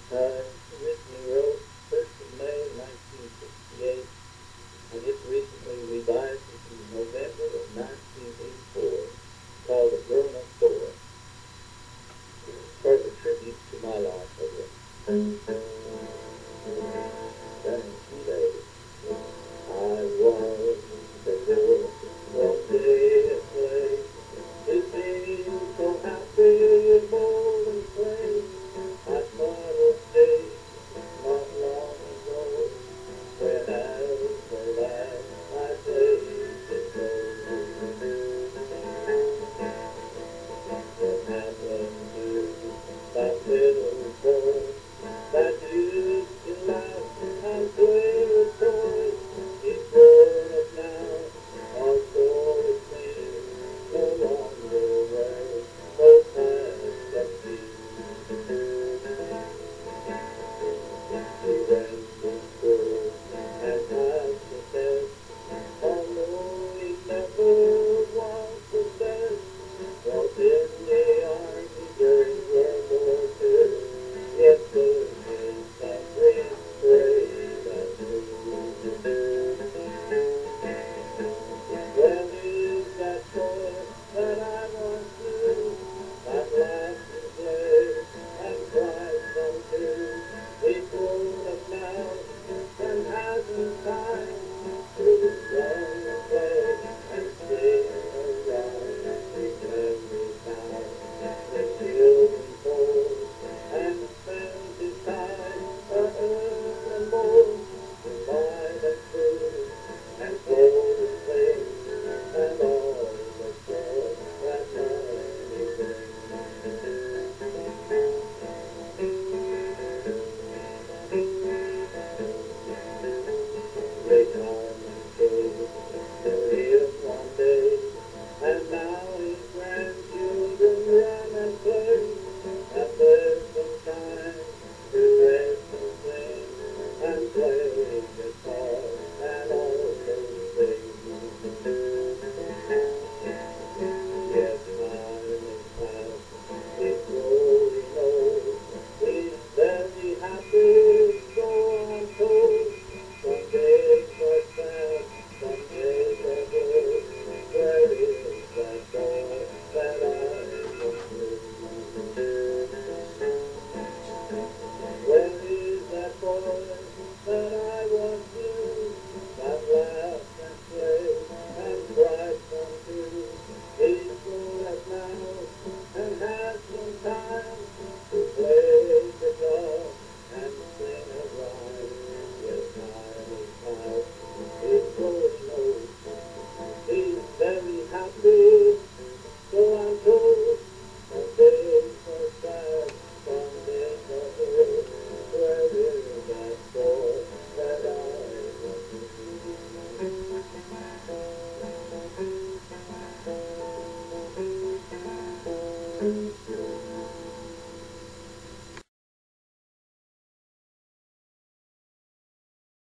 I originally wrote 1st of May 1968, and it's recently revised into November of 1984, called A Grown-Up Boy, sort of a tribute to my life, I guess. Someday I was the boy, one day at play. It seemed so happy, bold and play. I thought of days not long ago, when as the lad I played it go. What happened to that little boy that used to laugh and play with toys? He's grown up now, all so it seems, no longer wears those high-cut jeans. He went to school and passed the test, although he never was the best. Was in the army during World War II, yet served in some green parade and blue. When is that boy that I once knew, that laughed and played and cried some too? He's grown up now and hasn't time to run and play and sing around his memory town. The children told and spends his time and more to buy the food and clothes and things and all the joy that money brings. Retirement came to him one day, and now his grandchildren run and play, and there's some time to rest and sing, and play guitar and all those things. Yet time is past, he's growing old, he's very happy, so I'm told. Some days are sad, some days are good. Where is that boy that I once knew? Where is that boy that I once knew, that laughed and played and cried some too? He's grown up now and has some time to play guitar and sing a rhyme. Yes, time is past, he's growing old, he's very happy, so I'm told. Some days are sad, some days are good. Where is that boy that I once knew?